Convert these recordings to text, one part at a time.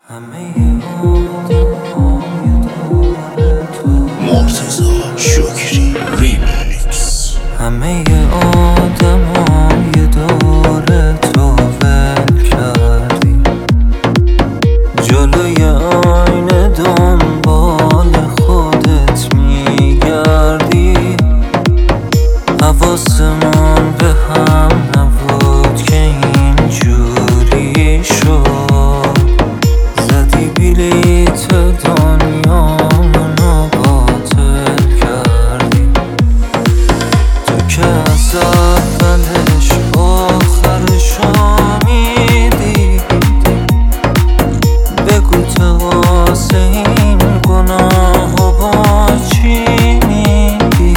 مرتضی شکری ریمیکس. همه آدمای دور تو ول کردی، جلوی آینه دنبال خودت میگردی. حواسمون به هم نبود که اینجوری شد، زدی بلیت دنیامونو باطل کردی. تو که از اولش آخرشو میدیدی، بگو تقاس این گناهو با چی میدی؟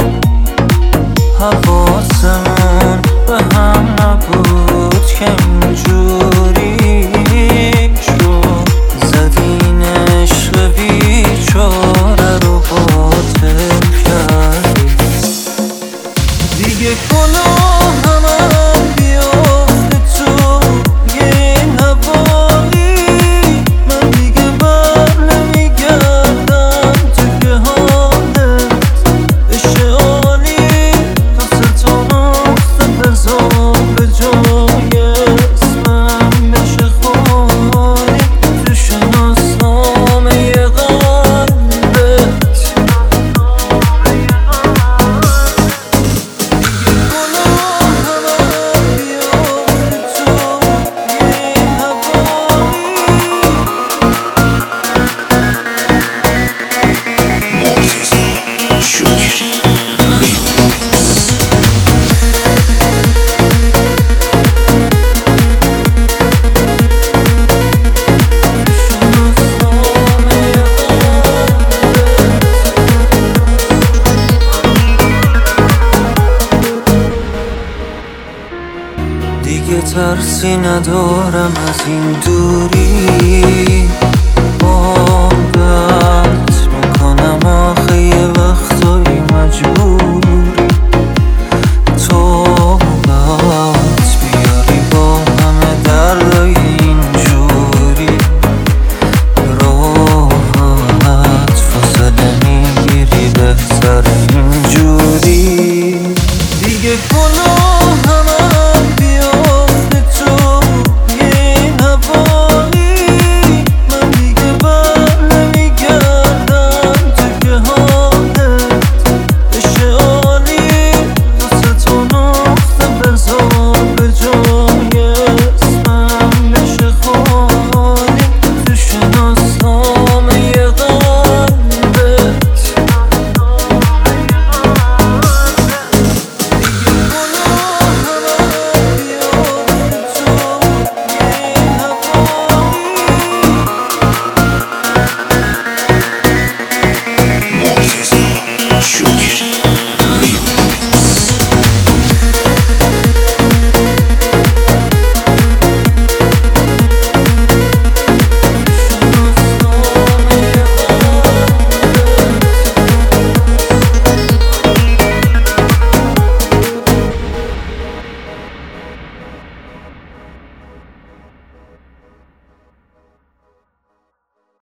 حواسمون به هم نبود که اینجوری شد، زدین عشق بیچاره رو باطل کردی. دیگه گناهم بیافته تو این هوایی، من دیگه بر نمیگردم تو که حالت بشه عالی. دست تو نقطه بذار به جای اسمم بشه خالی، تو شناسنامه قلبت. دیگه ترسی ندارم از این دوری،